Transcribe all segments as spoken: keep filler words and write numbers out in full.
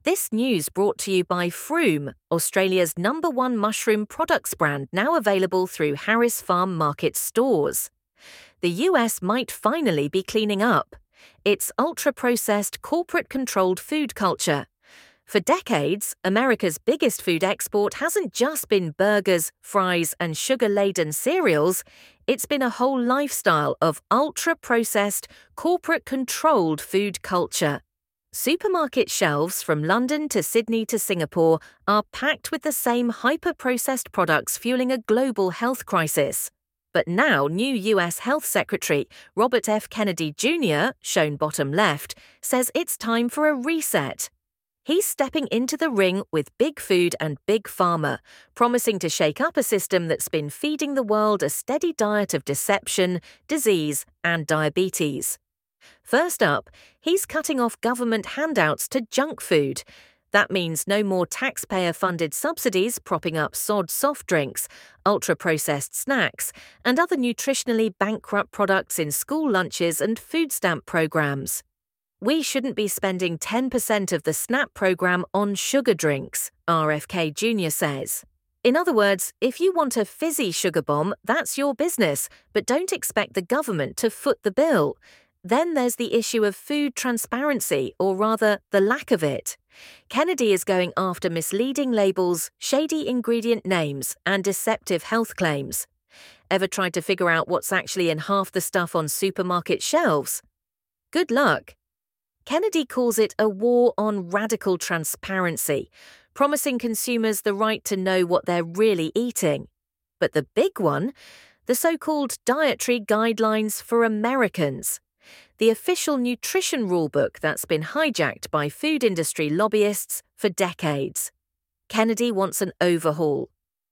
This news brought to you by Froome, Australia's number one mushroom products brand now available through Harris Farm Market stores. The U S might finally be cleaning up. It's ultra-processed, corporate-controlled food culture. For decades, America's biggest food export hasn't just been burgers, fries, and sugar-laden cereals. It's been a whole lifestyle of ultra-processed, corporate-controlled food culture. Supermarket shelves from London to Sydney to Singapore are packed with the same hyper-processed products fueling a global health crisis. But now new U S Health Secretary Robert F. Kennedy Junior, shown bottom left, says it's time for a reset. He's stepping into the ring with Big Food and Big Pharma, promising to shake up a system that's been feeding the world a steady diet of deception, disease, and diabetes. First up, he's cutting off government handouts to junk food. That means no more taxpayer-funded subsidies propping up sod soft drinks, ultra-processed snacks, and other nutritionally bankrupt products in school lunches and food stamp programs. We shouldn't be spending ten percent of the SNAP program on sugar drinks, R F K Junior says. In other words, if you want a fizzy sugar bomb, that's your business, but don't expect the government to foot the bill. Then there's the issue of food transparency, or rather, the lack of it. Kennedy is going after misleading labels, shady ingredient names, and deceptive health claims. Ever tried to figure out what's actually in half the stuff on supermarket shelves? Good luck. Kennedy calls it a war on radical transparency, promising consumers the right to know what they're really eating. But the big one, the so-called Dietary Guidelines for Americans, the official nutrition rulebook that's been hijacked by food industry lobbyists for decades. Kennedy wants an overhaul.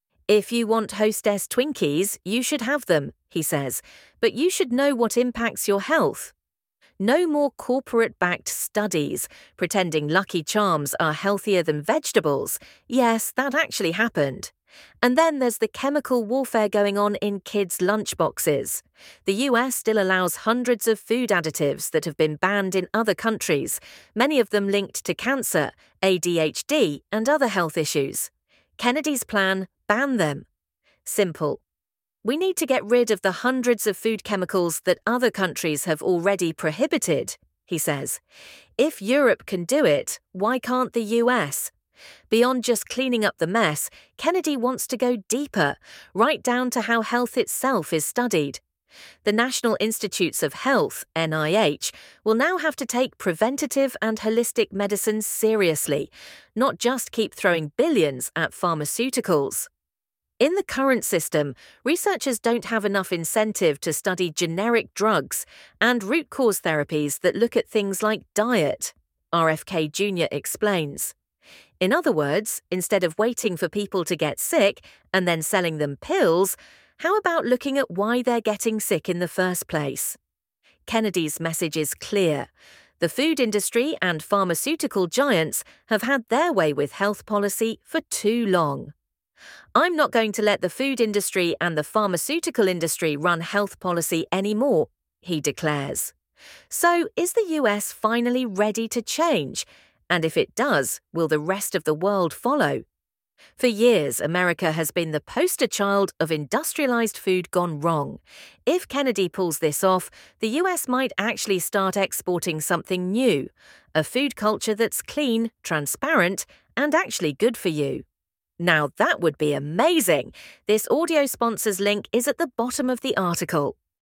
If you want Hostess Twinkies, you should have them, he says, but you should know what impacts your health. No more corporate-backed studies pretending Lucky Charms are healthier than vegetables. Yes, that actually happened. And then there's the chemical warfare going on in kids' lunchboxes. The U S still allows hundreds of food additives that have been banned in other countries, many of them linked to cancer, A D H D, and other health issues. Kennedy's plan: ban them. Simple. We need to get rid of the hundreds of food chemicals that other countries have already prohibited, he says. If Europe can do it, why can't the U S? Beyond just cleaning up the mess, Kennedy wants to go deeper, right down to how health itself is studied. The National Institutes of Health, N I H, will now have to take preventative and holistic medicine seriously, not just keep throwing billions at pharmaceuticals. In the current system, researchers don't have enough incentive to study generic drugs and root cause therapies that look at things like diet, R F K Junior explains. In other words, instead of waiting for people to get sick and then selling them pills, how about looking at why they're getting sick in the first place? Kennedy's message is clear. The food industry and pharmaceutical giants have had their way with health policy for too long. I'm not going to let the food industry and the pharmaceutical industry run health policy anymore, he declares. So, is the U S finally ready to change? And if it does, will the rest of the world follow? For years, America has been the poster child of industrialized food gone wrong. If Kennedy pulls this off, the U S might actually start exporting something new, a food culture that's clean, transparent, and actually good for you. Now that would be amazing. This audio sponsor's link is at the bottom of the article.